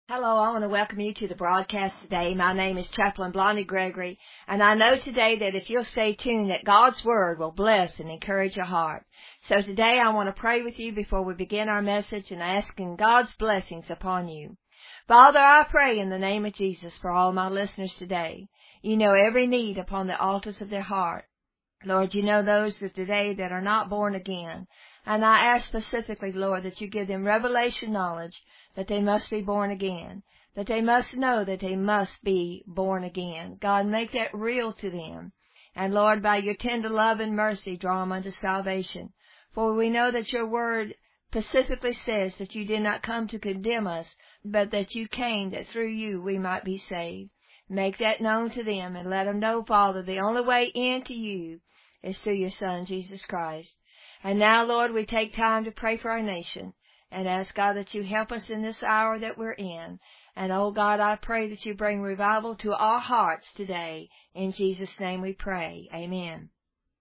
Hello, I want to welcome you to the broadcast today. My name is Chaplain Blondie Gregory, and I know today that if you'll stay tuned that God's Word will bless and encourage your heart. So today I want to pray with you before we begin our message and asking God's blessings upon you. Father, I pray in the name of Jesus for all my listeners today. You know every need upon the altars of their heart. Lord, you know those that today that are not born again. And I ask specifically, Lord, that you give them revelation knowledge that they must be born again, that they must know that they must be born again. God, make that real to them. And Lord, by your tender love and mercy, draw them unto salvation. For we know that your word specifically says that you did not come to condemn us, but that you came that through you we might be saved. Make that known to them and let them know, Father, the only way into you is through your Son, Jesus Christ. And now, Lord, we take time to pray for our nation and ask, God, that you help us in this hour that we're in. And, oh, God, I pray that you bring revival to our hearts today. In Jesus' name we pray. Amen.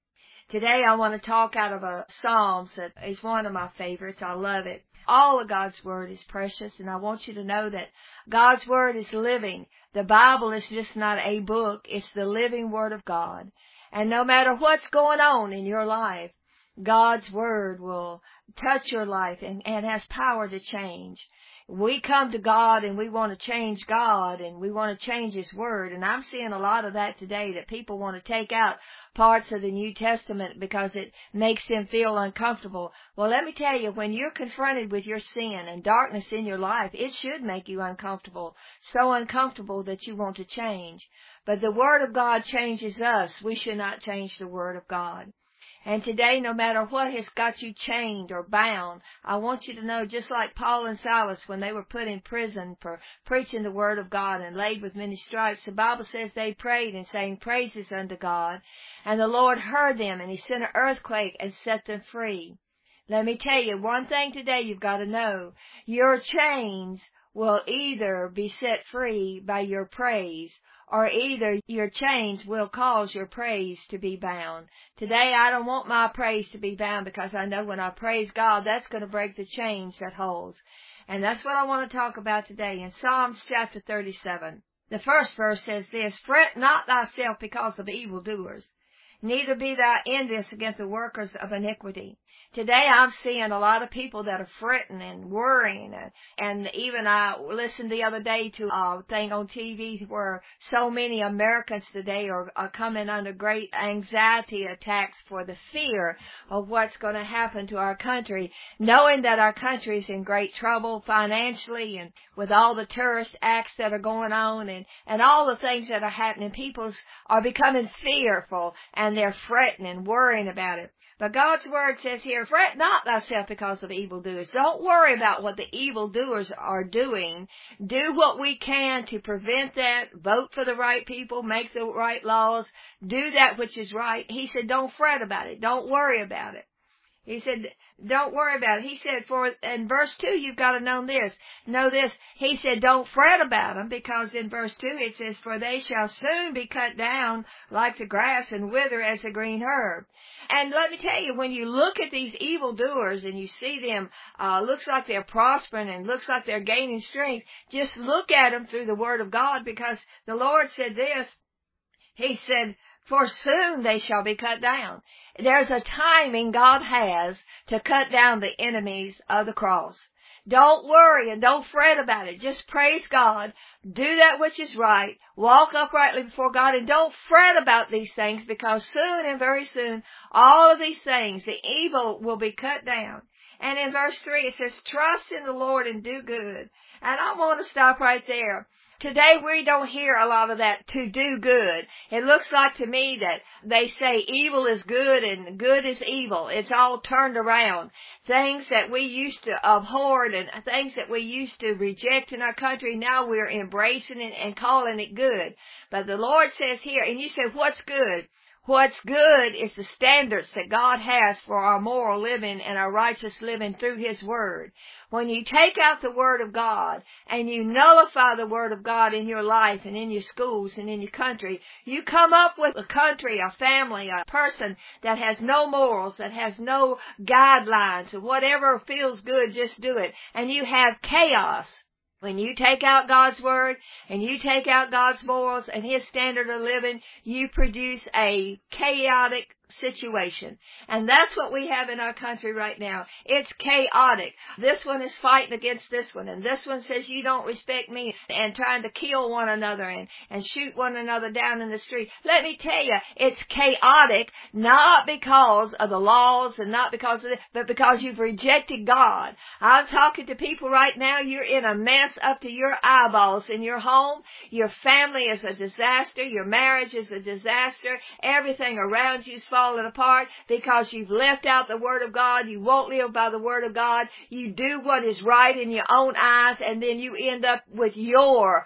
Today I want to talk out of a Psalms that is one of my favorites. I love it. All of God's Word is precious, and I want you to know that God's Word is living. The Bible is just not a book. It's the living Word of God. And no matter what's going on in your life, God's Word will touch your life and has power to change. We come to God and we want to change God and we want to change His Word. And I'm seeing a lot of that today, that people want to take out parts of the New Testament because it makes them feel uncomfortable. Well, let me tell you, when you're confronted with your sin and darkness in your life, it should make you uncomfortable. So uncomfortable that you want to change. But the Word of God changes us. We should not change the Word of God. And today, no matter what has got you chained or bound, I want you to know, just like Paul and Silas, when they were put in prison for preaching the Word of God and laid with many stripes, the Bible says they prayed and sang praises unto God. And the Lord heard them, and He sent an earthquake and set them free. Let me tell you, one thing today you've got to know. Your chains will either be set free by your praise, or either your chains will cause your praise to be bound. Today, I don't want my praise to be bound, because I know when I praise God, that's going to break the chains that holds. And that's what I want to talk about today. In Psalms chapter 37, the first verse says this: Fret not thyself because of evildoers, neither be thou envious against the workers of iniquity. Today I'm seeing a lot of people that are fretting and worrying, and even I listened the other day to a thing on TV where so many Americans today are coming under great anxiety attacks for the fear of what's going to happen to our country, knowing that our country is in great trouble financially and with all the terrorist acts that are going on and all the things that are happening. People are becoming fearful and they're fretting and worrying about it. But God's Word says here, fret not thyself because of evildoers. Don't worry about what the evildoers are doing. Do what we can to prevent that. Vote for the right people. Make the right laws. Do that which is right. He said, don't fret about it. Don't worry about it. He said, don't worry about it. He said, in verse 2, you've got to know this. He said, don't fret about them, because in verse 2 it says, for they shall soon be cut down like the grass and wither as the green herb. And let me tell you, when you look at these evildoers and you see them, looks like they're prospering and looks like they're gaining strength, just look at them through the Word of God, because the Lord said this. He said, for soon they shall be cut down. There's a timing God has to cut down the enemies of the cross. Don't worry and don't fret about it. Just praise God. Do that which is right. Walk uprightly before God, and don't fret about these things, because soon and very soon, all of these things, the evil will be cut down. And in verse 3 it says, trust in the Lord and do good. And I want to stop right there. Today we don't hear a lot of that, to do good. It looks like to me that they say evil is good and good is evil. It's all turned around. Things that we used to abhor and things that we used to reject in our country, now we're embracing it and calling it good. But the Lord says here, and you say, what's good? What's good is the standards that God has for our moral living and our righteous living through His Word. When you take out the Word of God and you nullify the Word of God in your life and in your schools and in your country, you come up with a country, a family, a person that has no morals, that has no guidelines, and whatever feels good, just do it. And you have chaos. When you take out God's Word and you take out God's morals and His standard of living, you produce a chaotic situation. And that's what we have in our country right now. It's chaotic. This one is fighting against this one, and this one says you don't respect me, and trying to kill one another and shoot one another down in the street. Let me tell you, it's chaotic, not because of the laws and not because of this, but because you've rejected God. I'm talking to people right now. You're in a mess up to your eyeballs in your home. Your family is a disaster. Your marriage is a disaster. Everything around you is falling apart because you've left out the Word of God. You won't live by the Word of God. You do what is right in your own eyes, and then you end up with your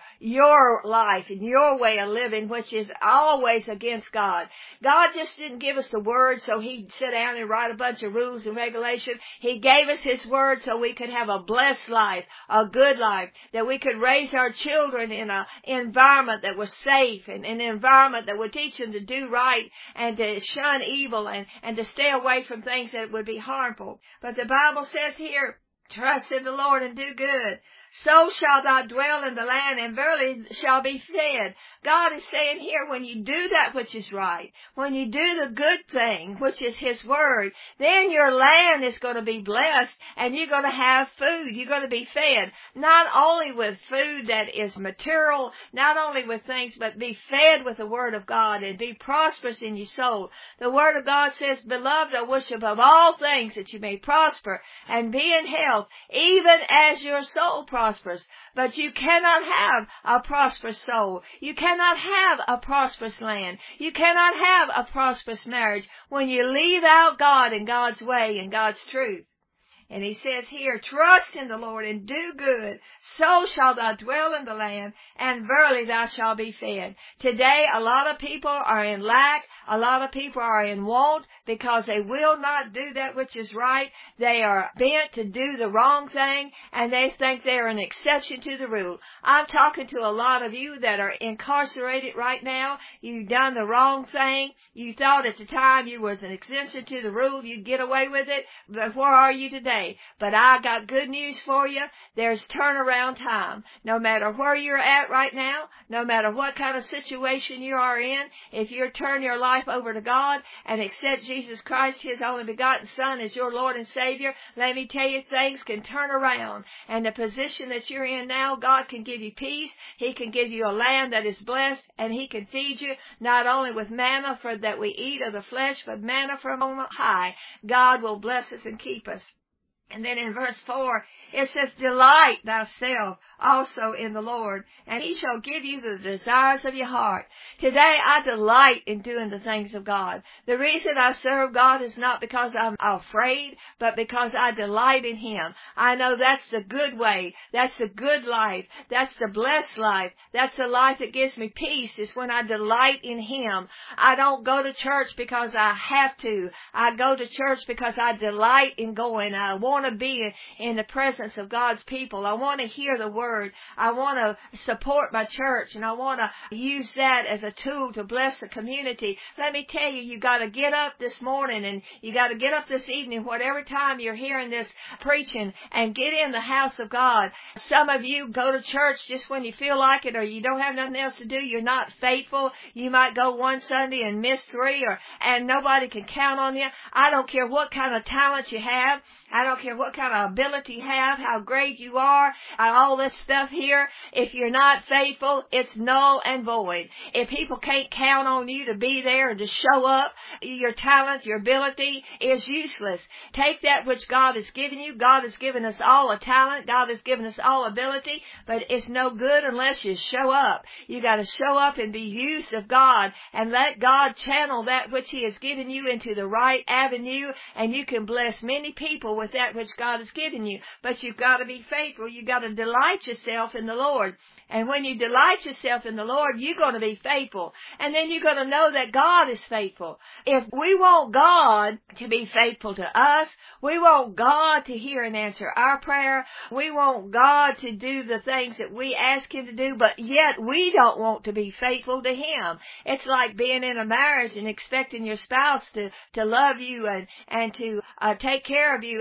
life and your way of living, which is always against God. God just didn't give us the Word so He'd sit down and write a bunch of rules and regulations. He gave us His Word so we could have a blessed life, a good life, that we could raise our children in an environment that was safe and an environment that would teach them to do right and to shun evil and to stay away from things that would be harmful. But the Bible says here, trust in the Lord and do good. So shall thou dwell in the land, and verily shall be fed. God is saying here, when you do that which is right, when you do the good thing, which is His Word, then your land is going to be blessed, and you're going to have food. You're going to be fed, not only with food that is material, not only with things, but be fed with the Word of God and be prosperous in your soul. The Word of God says, Beloved, I wish above all things that you may prosper and be in health, even as your soul prospers. But you cannot have a prosperous soul. You cannot have a prosperous land. You cannot have a prosperous marriage when you leave out God and God's way and God's truth. And He says here, trust in the Lord and do good, so shall thou dwell in the land, and verily thou shalt be fed. Today, a lot of people are in lack. A lot of people are in want because they will not do that which is right. They are bent to do the wrong thing, and they think they are an exception to the rule. I'm talking to a lot of you that are incarcerated right now. You've done the wrong thing. You thought at the time you was an exception to the rule. You'd get away with it. But where are you today? But I got good news for you. There's turnaround time. No matter where you're at right now, no matter what kind of situation you are in, if you turn your life over to God and accept Jesus Christ, His only begotten Son, as your Lord and Savior, let me tell you, things can turn around. And the position that you're in now, God can give you peace. He can give you a land that is blessed, and He can feed you not only with manna for that we eat of the flesh, but manna from on high. God will bless us and keep us. And then in verse 4, it says, Delight thyself also in the Lord, and He shall give you the desires of your heart. Today, I delight in doing the things of God. The reason I serve God is not because I'm afraid, but because I delight in Him. I know that's the good way. That's the good life. That's the blessed life. That's the life that gives me peace, is when I delight in Him. I don't go to church because I have to. I go to church because I delight in going. I want to be in the presence of God's people. I want to hear the Word. I want to support my church, and I want to use that as a tool to bless the community. Let me tell you, you got to get up this morning, and you got to get up this evening, whatever time you're hearing this preaching, and get in the house of God. Some of you go to church just when you feel like it, or you don't have nothing else to do. You're not faithful. You might go one Sunday and miss three, and nobody can count on you. I don't care what kind of talent you have. I don't care what kind of ability you have, how great you are, all this stuff here. If you're not faithful, it's null and void. If people can't count on you to be there and to show up, your talent, your ability is useless. Take that which God has given you. God has given us all a talent. God has given us all ability, but it's no good unless you show up. You got to show up and be used of God, and let God channel that which He has given you into the right avenue, and you can bless many people with that which God has given you. But you've got to be faithful. You've got to delight yourself in the Lord. And when you delight yourself in the Lord, you're going to be faithful. And then you're going to know that God is faithful. If we want God to be faithful to us, we want God to hear and answer our prayer, we want God to do the things that we ask Him to do, but yet we don't want to be faithful to Him. It's like being in a marriage and expecting your spouse to love you and to take care of you, and you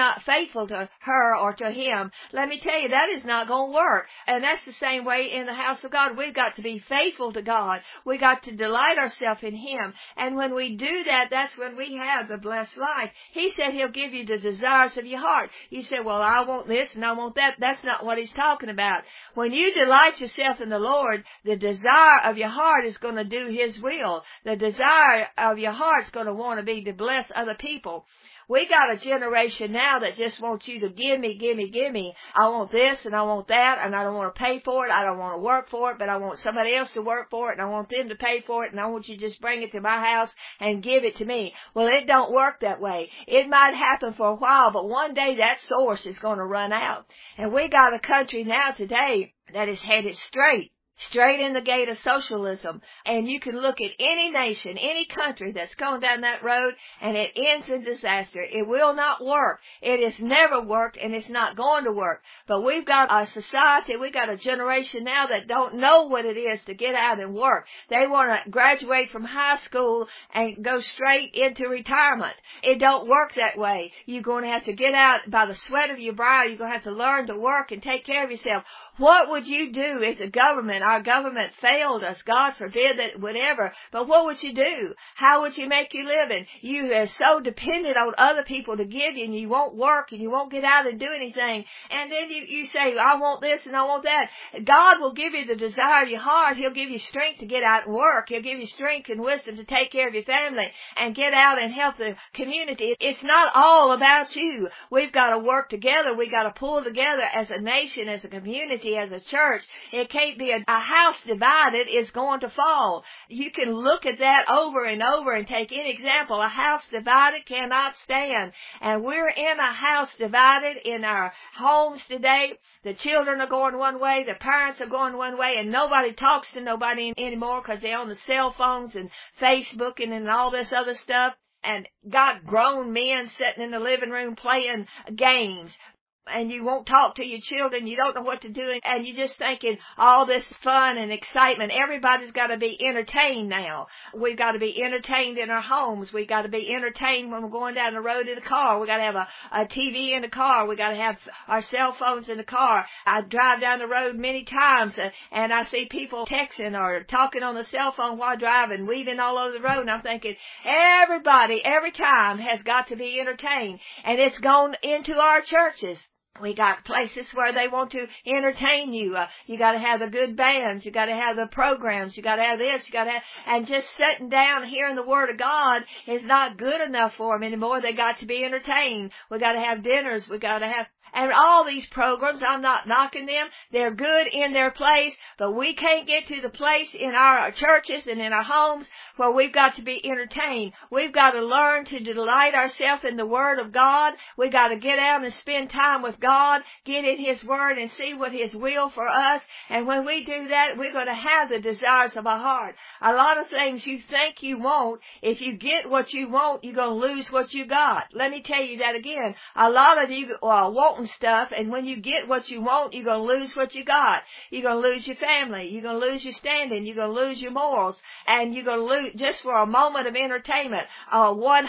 not faithful to her or to him, let me tell you, that is not going to work. And that's the same way in the house of God. We've got to be faithful to God. We got to delight ourselves in him. And when we do that, that's when we have the blessed life. He said he'll give you the desires of your heart. You say, well, I want this and I want that. That's not what he's talking about. When you delight yourself in the Lord, the desire of your heart is going to do his will. The desire of your heart is going to want to be to bless other people. We got a generation now that just wants you to give me, give me, give me. I want this and I want that, and I don't want to pay for it. I don't want to work for it, but I want somebody else to work for it, and I want them to pay for it, and I want you to just bring it to my house and give it to me. Well, it don't work that way. It might happen for a while, but one day that source is going to run out. And we got a country now today that is headed straight in the gate of socialism. And you can look at any nation, any country that's going down that road, and it ends in disaster. It will not work. It has never worked, and it's not going to work. But we've got a society, we've got a generation now that don't know what it is to get out and work. They want to graduate from high school and go straight into retirement. It don't work that way. You're going to have to get out by the sweat of your brow. You're going to have to learn to work and take care of yourself. What would you do if the government, our government failed us? God forbid that it would ever. But what would you do? How would you make your living? You are so dependent on other people to give you, and you won't work, and you won't get out and do anything. And then you say, I want this and I want that. God will give you the desire of your heart. He'll give you strength to get out and work. He'll give you strength and wisdom to take care of your family and get out and help the community. It's not all about you. We've got to work together. We've got to pull together as a nation, as a community, as a church. It can't be a house divided is going to fall. You can look at that over and over and take any example. A house divided cannot stand. And we're in a house divided in our homes today. The children are going one way, the parents are going one way, and nobody talks to nobody anymore because they're on the cell phones and Facebooking and all this other stuff. And got grown men sitting in the living room playing games. And you won't talk to your children, you don't know what to do, and you're just thinking all this fun and excitement. Everybody's got to be entertained now. We've got to be entertained in our homes. We've got to be entertained when we're going down the road in the car. We've got to have a TV in the car. We've got to have our cell phones in the car. I drive down the road many times, and I see people texting or talking on the cell phone while driving, weaving all over the road, and I'm thinking, everybody, every time has got to be entertained. And it's gone into our churches. We got places where they want to entertain you. You got to have the good bands. You got to have the programs. You got to have this. You got to have, and just sitting down hearing the Word of God is not good enough for them anymore. They got to be entertained. We got to have dinners. We got to have. And all these programs, I'm not knocking them. They're good in their place, but we can't get to the place in our churches and in our homes where we've got to be entertained. We've got to learn to delight ourselves in the Word of God. We've got to get out and spend time with God, get in His Word and see what His will for us. And when we do that, we're going to have the desires of our heart. A lot of things you think you want, if you get what you want, you're going to lose what you got. Let me tell you that again. A lot of you are wanting stuff, and when you get what you want, you're going to lose what you got. You're going to lose your family. You're going to lose your standing. You're going to lose your morals, and you're going to lose just for a moment of entertainment. One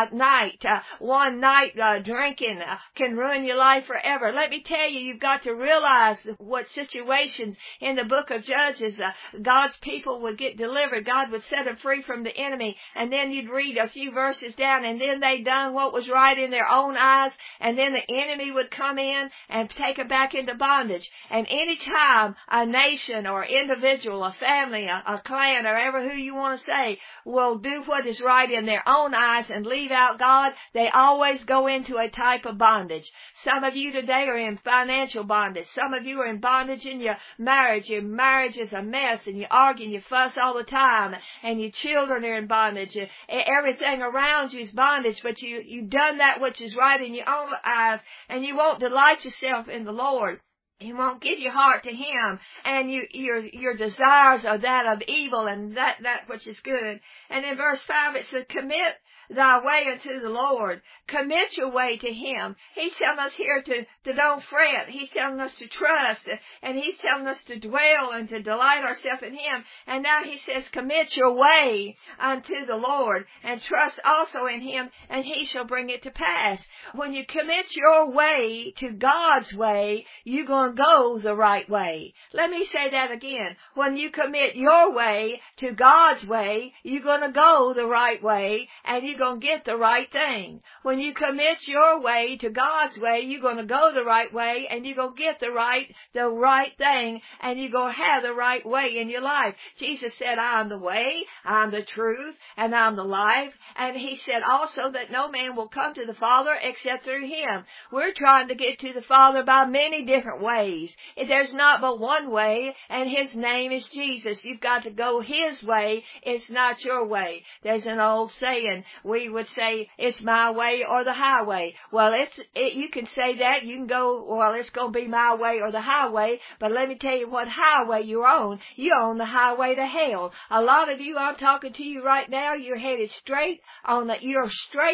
night drinking can ruin your life forever. Let me tell you, you've got to realize what situations in the book of Judges, God's people would get delivered. God would set them free from the enemy, and then you'd read a few verses down, and then they done what was right in their own eyes, and then the enemy would come in and take them back into bondage. And any time a nation or individual, a family, a clan, or ever who you want to say, will do what is right in their own eyes and leave out God, they always go into a type of bondage. Some of you today are in financial bondage. Some of you are in bondage in your marriage. Your marriage is a mess, and you argue and you fuss all the time, and your children are in bondage. Everything around you is bondage, but you've done that which is right in your own eyes, and you won't delight yourself in the Lord. He won't give your heart to Him, and your desires are that of evil and that which is good. And in verse 5 it says, commit thy way unto the Lord. Commit your way to Him. He's telling us here to don't fret. He's telling us to trust, and He's telling us to dwell and to delight ourselves in Him. And now He says, commit your way unto the Lord, and trust also in Him, and He shall bring it to pass. When you commit your way to God's way, you're going to go the right way. Let me say that again. When you commit your way to God's way, you're going to go the right way, and you're going to get the right thing. When you commit your way to God's way, you're going to go the right way, and you're going to get the right thing, and you're going to have the right way in your life. Jesus said, I am the way, I am the truth, and I'm the life. And He said also that no man will come to the Father except through Him. We're trying to get to the Father by many different ways. There's not but one way, and His name is Jesus. You've got to go His way. It's not your way. There's an old saying. We would say, it's my way or the highway. Well, you can say that. You can go, well, it's going to be my way or the highway. But let me tell you what highway you're on. You're on the highway to hell. A lot of you, I'm talking to you right now, you're headed you're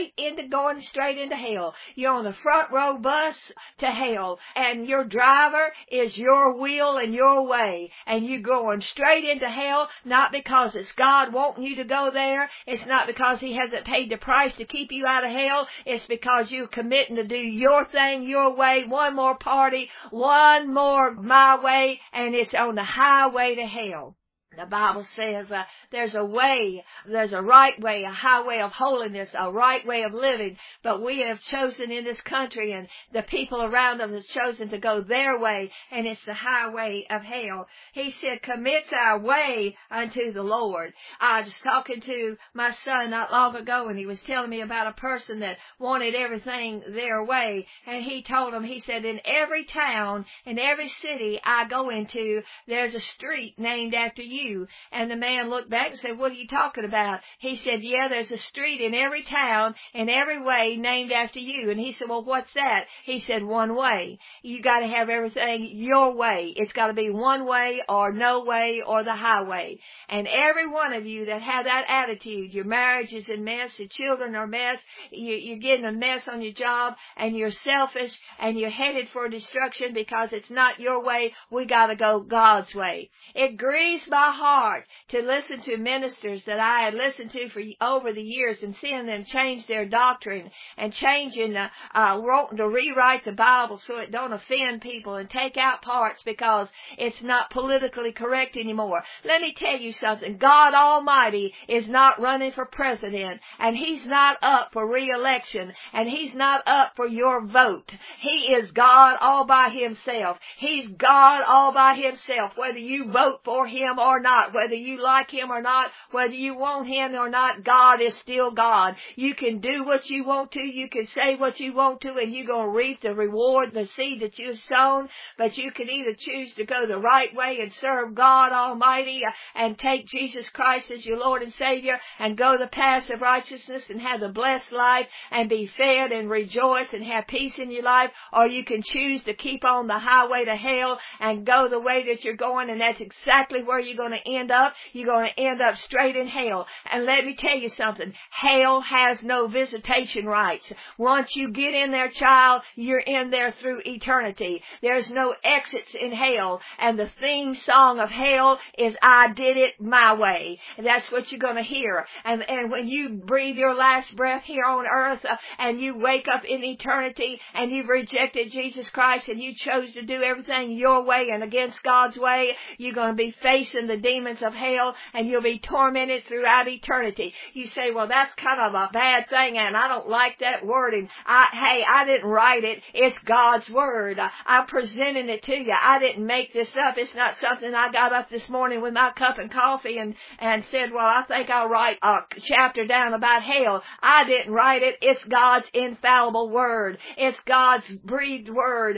going straight into hell. You're on the front row bus to hell. And your driver is your will and your way. And you're going straight into hell, not because it's God wanting you to go there. It's not because He hasn't paid the price to keep you out of hell. It's because you're committing to do your thing, your way, one more party, one more my way, and it's on the highway to hell. The Bible says there's a way, there's a right way, a highway of holiness, a right way of living. But we have chosen in this country, and the people around us have chosen to go their way, and it's the highway of hell. He said, commit our way unto the Lord. I was talking to my son not long ago, and he was telling me about a person that wanted everything their way. And he told him, he said, in every town, in every city I go into, there's a street named after you. And the man looked back and said, what are you talking about? He said, yeah, there's a street in every town, in every way named after you. And he said, well, what's that? He said, one way. You got to have everything your way. It's got to be one way or no way or the highway. And every one of you that have that attitude, your marriage is in mess, your children are a mess, you're getting a mess on your job, and you're selfish, and you're headed for destruction because it's not your way. We got to go God's way. It grieves my heart to listen to ministers that I had listened to for over the years and seeing them change their doctrine and wanting to rewrite the Bible so it don't offend people and take out parts because it's not politically correct anymore. Let me tell you something. God Almighty is not running for president, and He's not up for re-election, and He's not up for your vote. He is God all by Himself. He's God all by Himself, whether you vote for Him or not, whether you like Him or not, whether you want Him or not, God is still God. You can do what you want to, you can say what you want to, and you're going to reap the reward, the seed that you've sown. But you can either choose to go the right way and serve God Almighty and take Jesus Christ as your Lord and Savior and go the path of righteousness and have the blessed life and be fed and rejoice and have peace in your life, or you can choose to keep on the highway to hell and go the way that you're going, and that's exactly where you're going to end up. You're going to end up straight in hell. And let me tell you something. Hell has no visitation rights. Once you get in there, child, you're in there through eternity. There's no exits in hell. And the theme song of hell is I did it my way. And that's what you're going to hear. And when you breathe your last breath here on earth and you wake up in eternity and you've rejected Jesus Christ and you chose to do everything your way and against God's way, you're going to be facing the demons of hell and you'll be tormented throughout eternity. You say, well, that's kind of a bad thing and I don't like that wording. I didn't write it. It's God's Word. I'm presenting it to you. I didn't make this up. It's not something I got up this morning with my cup of coffee and said, well, I think I'll write a chapter down about hell. I didn't write it. It's God's infallible Word. It's God's breathed Word.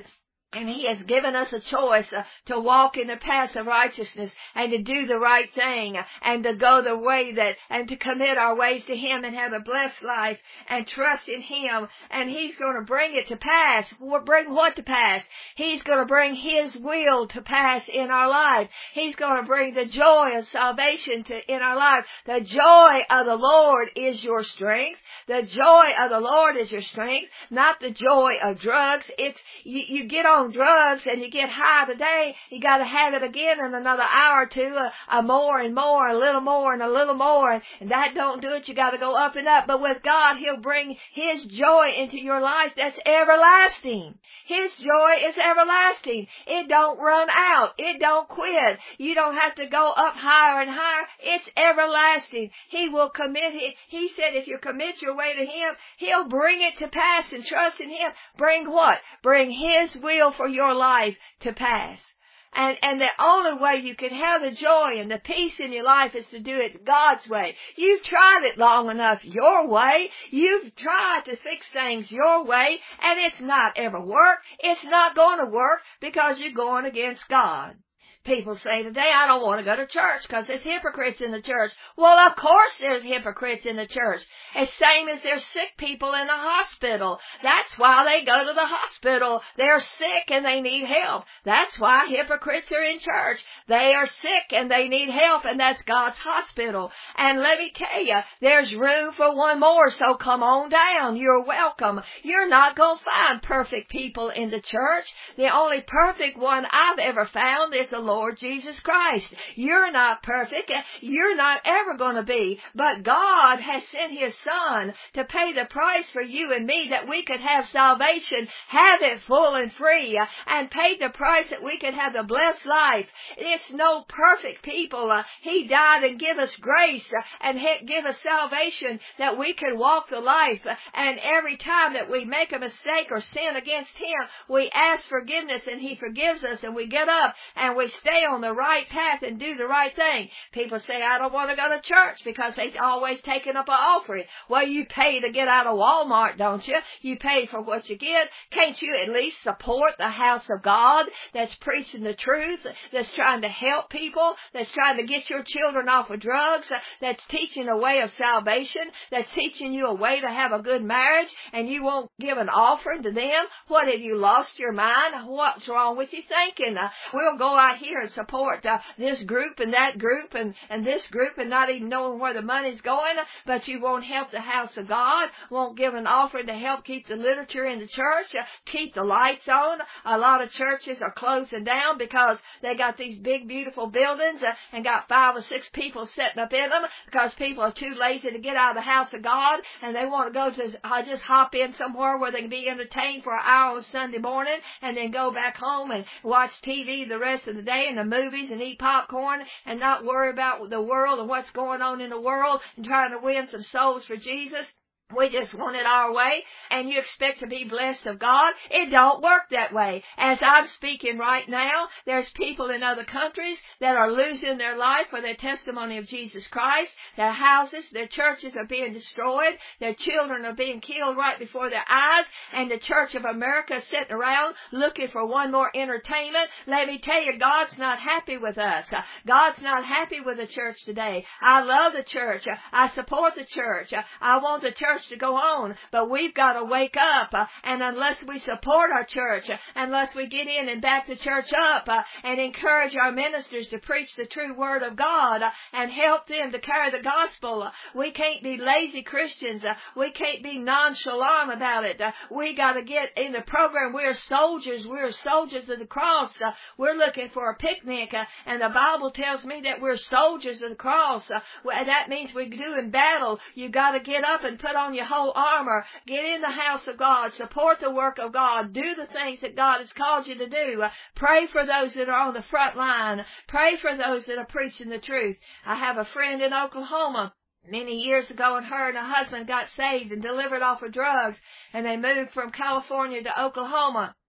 And He has given us a choice to walk in the path of righteousness and to do the right thing and to go the way and to commit our ways to Him and have a blessed life and trust in Him. And He's going to bring it to pass. Bring what to pass? He's going to bring His will to pass in our life. He's going to bring the joy of salvation in our life. The joy of the Lord is your strength. The joy of the Lord is your strength, not the joy of drugs. You get on drugs and you get high today, you got to have it again in another hour or two, more and more, a little more and a little more, and that don't do it. You got to go up and up. But with God, He'll bring His joy into your life that's everlasting. His joy is everlasting. It don't run out. It don't quit. You don't have to go up higher and higher. It's everlasting. He will commit. He said if you commit your way to Him, He'll bring it to pass, and trust in Him. Bring what? Bring His will for your life to pass. And the only way you can have the joy and the peace in your life is to do it God's way. You've tried it long enough your way. You've tried to fix things your way, and it's not ever worked. It's not going to work because you're going against God. People say today, I don't want to go to church because there's hypocrites in the church. Well, of course there's hypocrites in the church. As same as there's sick people in the hospital. That's why they go to the hospital. They're sick and they need help. That's why hypocrites are in church. They are sick and they need help, and that's God's hospital. And let me tell you, there's room for one more, so come on down. You're welcome. You're not going to find perfect people in the church. The only perfect one I've ever found is the Lord Jesus Christ. You're not perfect. You're not ever going to be. But God has sent His Son to pay the price for you and me that we could have salvation, have it full and free, and paid the price that we could have the blessed life. It's no perfect people. He died and give us grace and give us salvation that we can walk the life. And every time that we make a mistake or sin against Him, we ask forgiveness and He forgives us, and we get up and we stay on the right path and do the right thing. People say, I don't want to go to church because they're always taking up an offering. Well, you pay to get out of Walmart, don't you? You pay for what you get. Can't you at least support the house of God that's preaching the truth, that's trying to help people, that's trying to get your children off of drugs, that's teaching a way of salvation, that's teaching you a way to have a good marriage, and you won't give an offering to them? What, have you lost your mind? What's wrong with you thinking? We'll go out here and support this group and that group and this group and not even knowing where the money's going, but you won't help the house of God, won't give an offering to help keep the literature in the church, keep the lights on. A lot of churches are closing down because they got these big, beautiful buildings and got 5 or 6 people sitting up in them because people are too lazy to get out of the house of God, and they want to go to just hop in somewhere where they can be entertained for an hour on Sunday morning and then go back home and watch TV the rest of the day and the movies and eat popcorn and not worry about the world and what's going on in the world and trying to win some souls for Jesus. We just want it our way, and you expect to be blessed of God. It don't work that way. As I'm speaking right now, there's people in other countries that are losing their life for their testimony of Jesus Christ. Their houses, their churches are being destroyed. Their children are being killed right before their eyes, and the Church of America is sitting around looking for one more entertainment. Let me tell you, God's not happy with us. God's not happy with the church today. I love the church. I support the church. I want the church to go on, but we've got to wake up, and unless we support our church, unless we get in and back the church up and encourage our ministers to preach the true word of God and help them to carry the gospel, we can't be lazy Christians. We can't be nonchalant about it. We got to get in the program. We're soldiers. We're soldiers of the cross. We're looking for a picnic, and the Bible tells me that we're soldiers of the cross. That means we're doing battle. You got to get up and put on your whole armor. Get in the house of God. Support the work of God. Do the things that God has called you to do. Pray for those that are on the front line. Pray for those that are preaching the truth. I have a friend in Oklahoma many years ago, and her and her husband got saved and delivered off of drugs, and they moved from California to Oklahoma.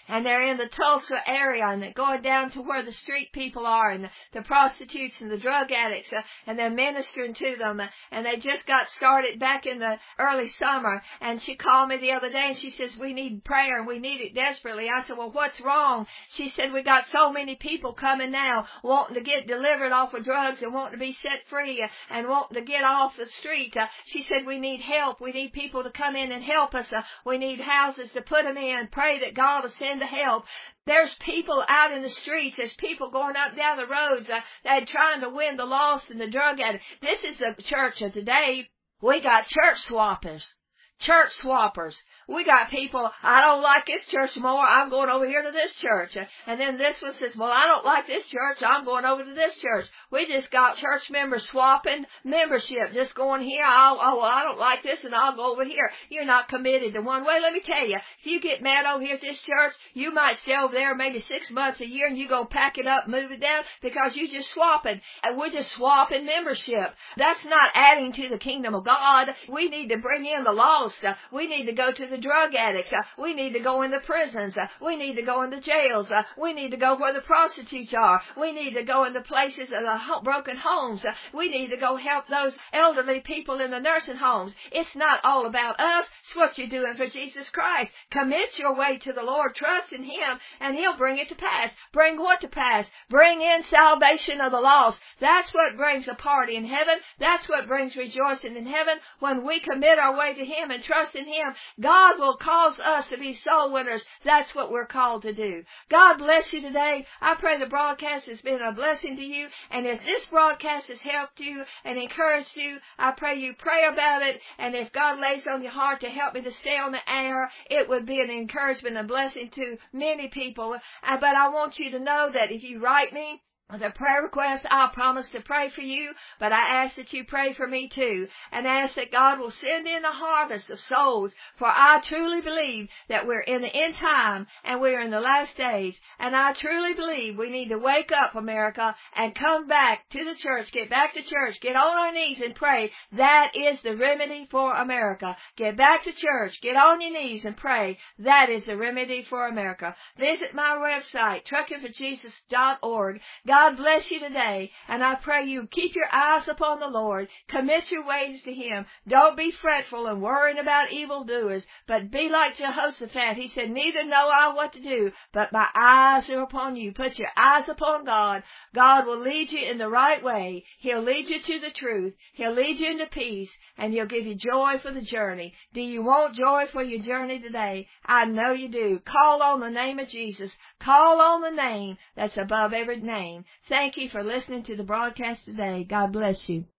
and they're in the Tulsa area, and they're going down to where the street people are, and the prostitutes and the drug addicts, and they're ministering to them, and they just got started back in the early summer. And she called me the other day, and she says, we need prayer, and we need it desperately. I said, well, what's wrong? She said, we got so many people coming now wanting to get delivered off of drugs and wanting to be set free and wanting to get off the street. She said, we need help. We need people to come in and help us. We need houses to put them in. Pray that God will send the help. There's people out in the streets. There's people going up and down the roads that trying to win the lost and the drug addicts. This is the church of today. We got church swappers. Church swappers. We got people, I don't like this church more, I'm going over here to this church. And then this one says, well, I don't like this church, I'm going over to this church. We just got church members swapping membership, just going here, I don't like this, and I'll go over here. You're not committed to one way. Let me tell you, if you get mad over here at this church, you might stay over there maybe 6 months, a year, and you go pack it up, move it down, because you just swapping. And we're just swapping membership. That's not adding to the kingdom of God. We need to bring in the lost. We need to go to the drug addicts. We need to go in the prisons. We need to go in the jails. We need to go where the prostitutes are. We need to go in the places of the broken homes. We need to go help those elderly people in the nursing homes. It's not all about us. It's what you're doing for Jesus Christ. Commit your way to the Lord. Trust in Him, and He'll bring it to pass. Bring what to pass? Bring in salvation of the lost. That's what brings a party in heaven. That's what brings rejoicing in heaven. When we commit our way to Him and trust in Him, God will cause us to be soul winners. That's what we're called to do. God bless you today. I pray the broadcast has been a blessing to you. And if this broadcast has helped you and encouraged you, I pray you pray about it. And if God lays on your heart to help me to stay on the air, it would be an encouragement and blessing to many people. But I want you to know that if you write me with a prayer request, I'll promise to pray for you, but I ask that you pray for me too, and ask that God will send in a harvest of souls, for I truly believe that we're in the end time, and we're in the last days, and I truly believe we need to wake up, America, and come back to the church, get back to church, get on our knees and pray. That is the remedy for America. Get back to church, get on your knees and pray. That is the remedy for America. Visit my website, truckingforjesus.org. God bless you today, and I pray you keep your eyes upon the Lord. Commit your ways to Him. Don't be fretful and worrying about evildoers, but be like Jehoshaphat. He said, neither know I what to do, but my eyes are upon you. Put your eyes upon God. God will lead you in the right way. He'll lead you to the truth. He'll lead you into peace, and He'll give you joy for the journey. Do you want joy for your journey today? I know you do. Call on the name of Jesus. Call on the name that's above every name. Thank you for listening to the broadcast today. God bless you.